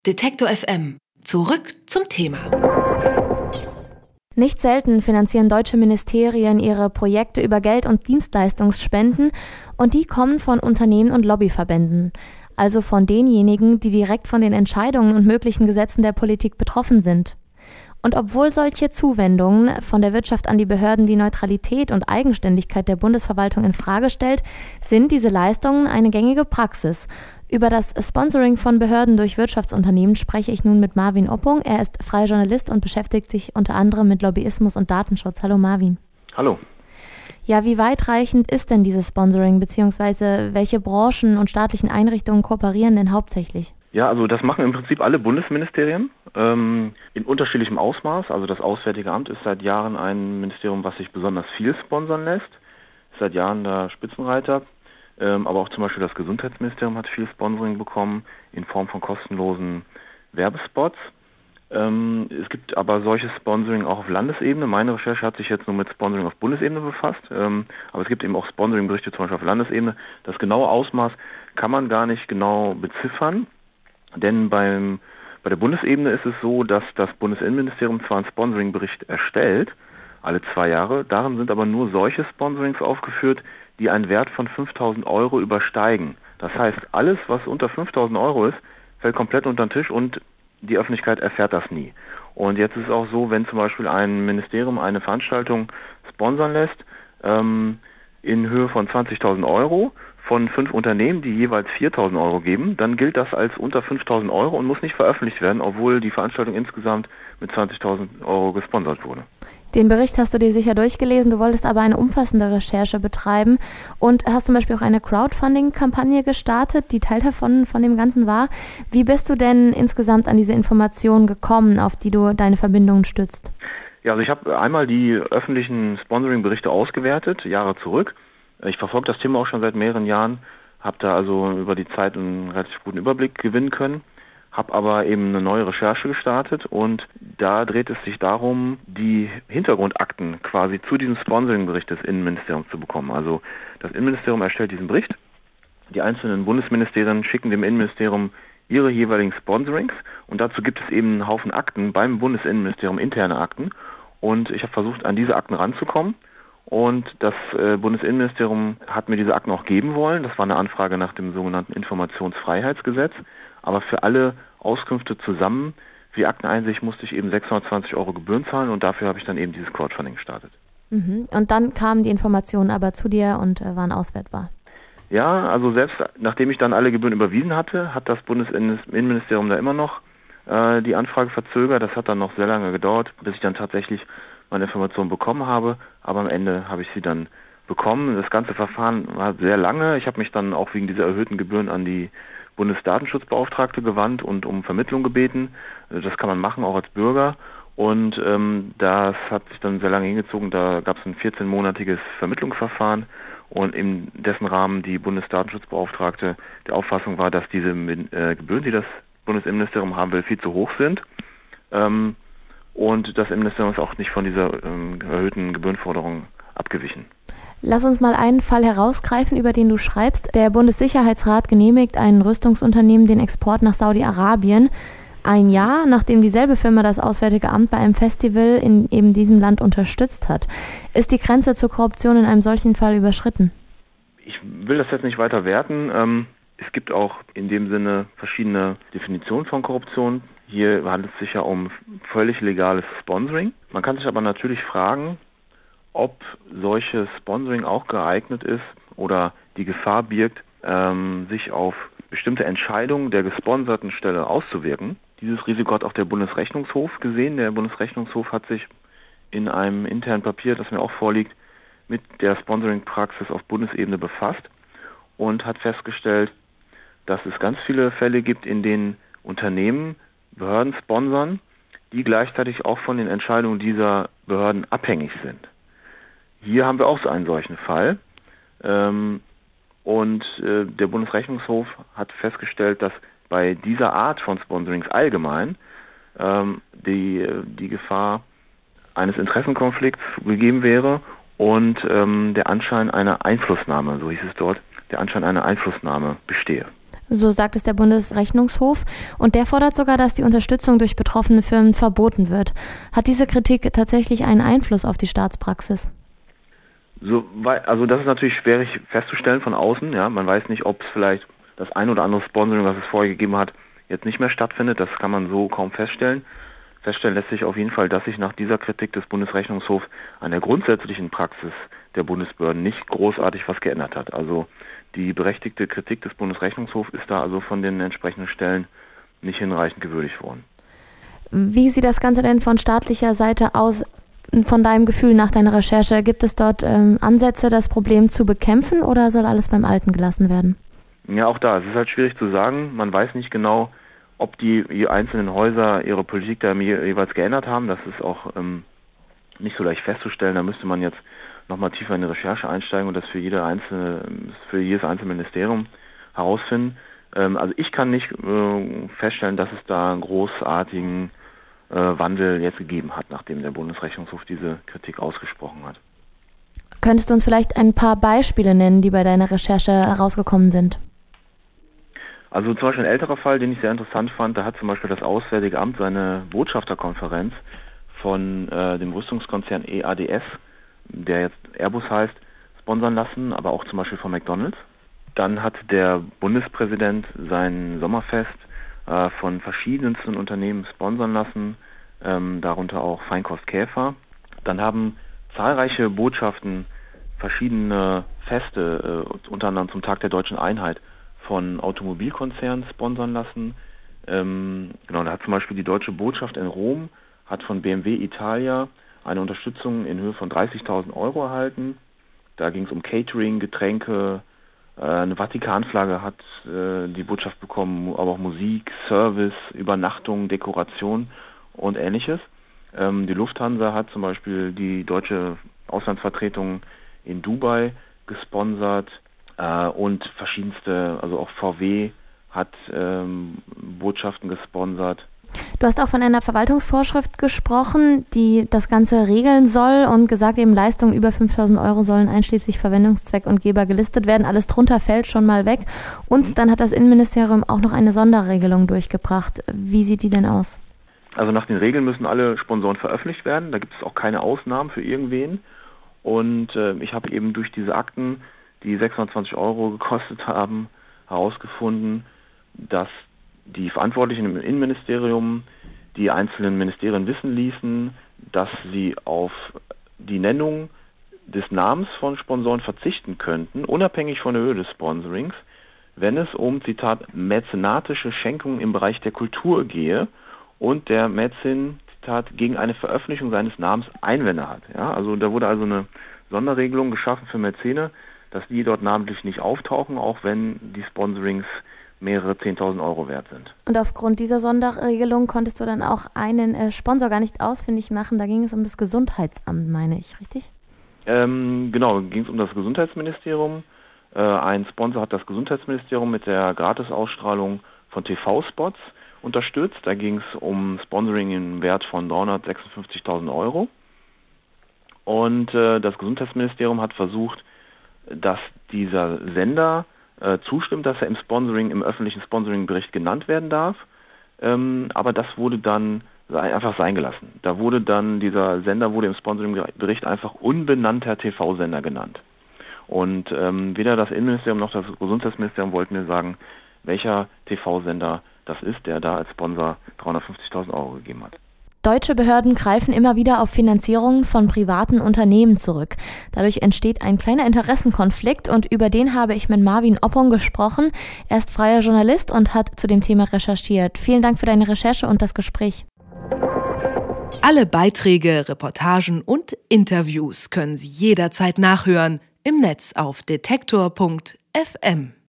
Detektor FM. Zurück zum Thema. Nicht selten finanzieren deutsche Ministerien ihre Projekte über Geld- und Dienstleistungsspenden und die kommen von Unternehmen und Lobbyverbänden, also von denjenigen, die direkt von den Entscheidungen und möglichen Gesetzen der Politik betroffen sind. Und obwohl solche Zuwendungen von der Wirtschaft an die Behörden die Neutralität und Eigenständigkeit der Bundesverwaltung in Frage stellt, sind diese Leistungen eine gängige Praxis. Über das Sponsoring von Behörden durch Wirtschaftsunternehmen spreche ich nun mit Marvin Oppung. Er ist freier Journalist und beschäftigt sich unter anderem mit Lobbyismus und Datenschutz. Hallo Marvin. Hallo. Ja, wie weitreichend ist denn dieses Sponsoring, beziehungsweise welche Branchen und staatlichen Einrichtungen kooperieren denn hauptsächlich? Ja, also das machen im Prinzip alle Bundesministerien in unterschiedlichem Ausmaß. Also das Auswärtige Amt ist seit Jahren ein Ministerium, was sich besonders viel sponsern lässt. Ist seit Jahren der Spitzenreiter. Aber auch zum Beispiel das Gesundheitsministerium hat viel Sponsoring bekommen in Form von kostenlosen Werbespots. Es gibt aber solches Sponsoring auch auf Landesebene. Meine Recherche hat sich jetzt nur mit Sponsoring auf Bundesebene befasst. Aber es gibt eben auch Sponsoring-Berichte zum Beispiel auf Landesebene. Das genaue Ausmaß kann man gar nicht genau beziffern. Denn bei der Bundesebene ist es so, dass das Bundesinnenministerium zwar einen Sponsoring-Bericht erstellt, alle 2 Jahre, darin sind aber nur solche Sponsorings aufgeführt, die einen Wert von 5.000 Euro übersteigen. Das heißt, alles, was unter 5.000 Euro ist, fällt komplett unter den Tisch und die Öffentlichkeit erfährt das nie. Und jetzt ist es auch so, wenn zum Beispiel ein Ministerium eine Veranstaltung sponsern lässt, in Höhe von 20.000 Euro, von 5 Unternehmen, die jeweils 4.000 Euro geben, dann gilt das als unter 5.000 Euro und muss nicht veröffentlicht werden, obwohl die Veranstaltung insgesamt mit 20.000 Euro gesponsert wurde. Den Bericht hast du dir sicher durchgelesen, du wolltest aber eine umfassende Recherche betreiben und hast zum Beispiel auch eine Crowdfunding-Kampagne gestartet, die Teil davon von dem Ganzen war. Wie bist du denn insgesamt an diese Informationen gekommen, auf die du deine Verbindungen stützt? Ja, also ich habe einmal die öffentlichen Sponsoring-Berichte ausgewertet, Jahre zurück. Ich verfolge das Thema auch schon seit mehreren Jahren, habe da also über die Zeit einen relativ guten Überblick gewinnen können, habe aber eben eine neue Recherche gestartet und da dreht es sich darum, die Hintergrundakten quasi zu diesem Sponsoring-Bericht des Innenministeriums zu bekommen. Also das Innenministerium erstellt diesen Bericht, die einzelnen Bundesministerien schicken dem Innenministerium ihre jeweiligen Sponsorings und dazu gibt es eben einen Haufen Akten beim Bundesinnenministerium, interne Akten, und ich habe versucht, an diese Akten ranzukommen. Und das Bundesinnenministerium hat mir diese Akten auch geben wollen. Das war eine Anfrage nach dem sogenannten Informationsfreiheitsgesetz. Aber für alle Auskünfte zusammen, wie Akteneinsicht, musste ich eben 620 Euro Gebühren zahlen und dafür habe ich dann eben dieses Crowdfunding gestartet. Und dann kamen die Informationen aber zu dir und waren auswertbar? Ja, also selbst nachdem ich dann alle Gebühren überwiesen hatte, hat das Bundesinnenministerium da immer noch die Anfrage verzögert. Das hat dann noch sehr lange gedauert, bis ich dann tatsächlich meine Informationen bekommen habe, aber am Ende habe ich sie dann bekommen. Das ganze Verfahren war sehr lange. Ich habe mich dann auch wegen dieser erhöhten Gebühren an die Bundesdatenschutzbeauftragte gewandt und um Vermittlung gebeten. Das kann man machen, auch als Bürger. Und das hat sich dann sehr lange hingezogen. Da gab es ein 14-monatiges Vermittlungsverfahren und in dessen Rahmen die Bundesdatenschutzbeauftragte der Auffassung war, dass diese Gebühren, die das Bundesinnenministerium haben will, viel zu hoch sind. Und das Innenministerium ist auch nicht von dieser erhöhten Gebührenforderung abgewichen. Lass uns mal einen Fall herausgreifen, über den du schreibst. Der Bundessicherheitsrat genehmigt einem Rüstungsunternehmen den Export nach Saudi-Arabien. Ein Jahr, nachdem dieselbe Firma das Auswärtige Amt bei einem Festival in eben diesem Land unterstützt hat. Ist die Grenze zur Korruption in einem solchen Fall überschritten? Ich will das jetzt nicht weiter werten. Es gibt auch in dem Sinne verschiedene Definitionen von Korruption. Hier handelt es sich ja um völlig legales Sponsoring. Man kann sich aber natürlich fragen, ob solches Sponsoring auch geeignet ist oder die Gefahr birgt, sich auf bestimmte Entscheidungen der gesponserten Stelle auszuwirken. Dieses Risiko hat auch der Bundesrechnungshof gesehen. Der Bundesrechnungshof hat sich in einem internen Papier, das mir auch vorliegt, mit der Sponsoring-Praxis auf Bundesebene befasst und hat festgestellt, dass es ganz viele Fälle gibt, in denen Unternehmen Behörden sponsern, die gleichzeitig auch von den Entscheidungen dieser Behörden abhängig sind. Hier haben wir auch so einen solchen Fall. Und der Bundesrechnungshof hat festgestellt, dass bei dieser Art von Sponsorings allgemein die Gefahr eines Interessenkonflikts gegeben wäre und der Anschein einer Einflussnahme, so hieß es dort, der Anschein einer Einflussnahme bestehe. So sagt es der Bundesrechnungshof. Und der fordert sogar, dass die Unterstützung durch betroffene Firmen verboten wird. Hat diese Kritik tatsächlich einen Einfluss auf die Staatspraxis? Also das ist natürlich schwierig festzustellen von außen. Ja? Man weiß nicht, ob es vielleicht das ein oder andere Sponsoring, was es vorher gegeben hat, jetzt nicht mehr stattfindet. Das kann man so kaum feststellen. Feststellen lässt sich auf jeden Fall, dass sich nach dieser Kritik des Bundesrechnungshofs an der grundsätzlichen Praxis der Bundesbehörden nicht großartig was geändert hat. Also die berechtigte Kritik des Bundesrechnungshofs ist da also von den entsprechenden Stellen nicht hinreichend gewürdigt worden. Wie sieht das Ganze denn von staatlicher Seite aus, von deinem Gefühl nach deiner Recherche? Gibt es dort Ansätze, das Problem zu bekämpfen, oder soll alles beim Alten gelassen werden? Ja, auch da. Es ist halt schwierig zu sagen. Man weiß nicht genau, ob die einzelnen Häuser ihre Politik da jeweils geändert haben. Das ist auch nicht so leicht festzustellen. Da müsste man jetzt nochmal tiefer in die Recherche einsteigen und das für jedes einzelne Ministerium herausfinden. Also ich kann nicht feststellen, dass es da einen großartigen Wandel jetzt gegeben hat, nachdem der Bundesrechnungshof diese Kritik ausgesprochen hat. Könntest du uns vielleicht ein paar Beispiele nennen, die bei deiner Recherche herausgekommen sind? Also zum Beispiel ein älterer Fall, den ich sehr interessant fand, da hat zum Beispiel das Auswärtige Amt seine Botschafterkonferenz von dem Rüstungskonzern EADS, der jetzt Airbus heißt, sponsern lassen, aber auch zum Beispiel von McDonald's. Dann hat der Bundespräsident sein Sommerfest von verschiedensten Unternehmen sponsern lassen, darunter auch Feinkost Käfer. Dann haben zahlreiche Botschaften verschiedene Feste, unter anderem zum Tag der Deutschen Einheit, von Automobilkonzernen sponsern lassen. Da hat zum Beispiel die Deutsche Botschaft in Rom hat von BMW Italia eine Unterstützung in Höhe von 30.000 Euro erhalten. Da ging es um Catering, Getränke, eine Vatikanflagge hat die Botschaft bekommen, aber auch Musik, Service, Übernachtung, Dekoration und Ähnliches. Die Lufthansa hat zum Beispiel die deutsche Auslandsvertretung in Dubai gesponsert und verschiedenste, also auch VW hat Botschaften gesponsert. Du hast auch von einer Verwaltungsvorschrift gesprochen, die das Ganze regeln soll und gesagt, eben Leistungen über 5.000 Euro sollen einschließlich Verwendungszweck und Geber gelistet werden. Alles drunter fällt schon mal weg. Und dann hat das Innenministerium auch noch eine Sonderregelung durchgebracht. Wie sieht die denn aus? Also nach den Regeln müssen alle Sponsoren veröffentlicht werden. Da gibt es auch keine Ausnahmen für irgendwen. Und ich habe eben durch diese Akten, die 620 Euro gekostet haben, herausgefunden, dass die Verantwortlichen im Innenministerium die einzelnen Ministerien wissen ließen, dass sie auf die Nennung des Namens von Sponsoren verzichten könnten, unabhängig von der Höhe des Sponsorings, wenn es um, Zitat, mäzenatische Schenkungen im Bereich der Kultur gehe und der Mäzen, Zitat, gegen eine Veröffentlichung seines Namens Einwände hat. Ja, also da wurde also eine Sonderregelung geschaffen für Mäzene, dass die dort namentlich nicht auftauchen, auch wenn die Sponsorings mehrere 10.000 Euro wert sind. Und aufgrund dieser Sonderregelung konntest du dann auch einen Sponsor gar nicht ausfindig machen. Da ging es um das Gesundheitsamt, meine ich, richtig? Genau, ging es um das Gesundheitsministerium. Ein Sponsor hat das Gesundheitsministerium mit der Gratisausstrahlung von TV-Spots unterstützt. Da ging es um Sponsoring im Wert von 356.000 Euro. Und das Gesundheitsministerium hat versucht, dass dieser Sender zustimmt, dass er im öffentlichen Sponsoringbericht genannt werden darf, aber das wurde dann einfach sein gelassen. Dieser Sender wurde im Sponsoringbericht einfach unbenannter TV-Sender genannt. Und weder das Innenministerium noch das Gesundheitsministerium wollten mir sagen, welcher TV-Sender das ist, der da als Sponsor 350.000 Euro gegeben hat. Deutsche Behörden greifen immer wieder auf Finanzierungen von privaten Unternehmen zurück. Dadurch entsteht ein kleiner Interessenkonflikt und über den habe ich mit Marvin Oppong gesprochen. Er ist freier Journalist und hat zu dem Thema recherchiert. Vielen Dank für deine Recherche und das Gespräch. Alle Beiträge, Reportagen und Interviews können Sie jederzeit nachhören im Netz auf detektor.fm.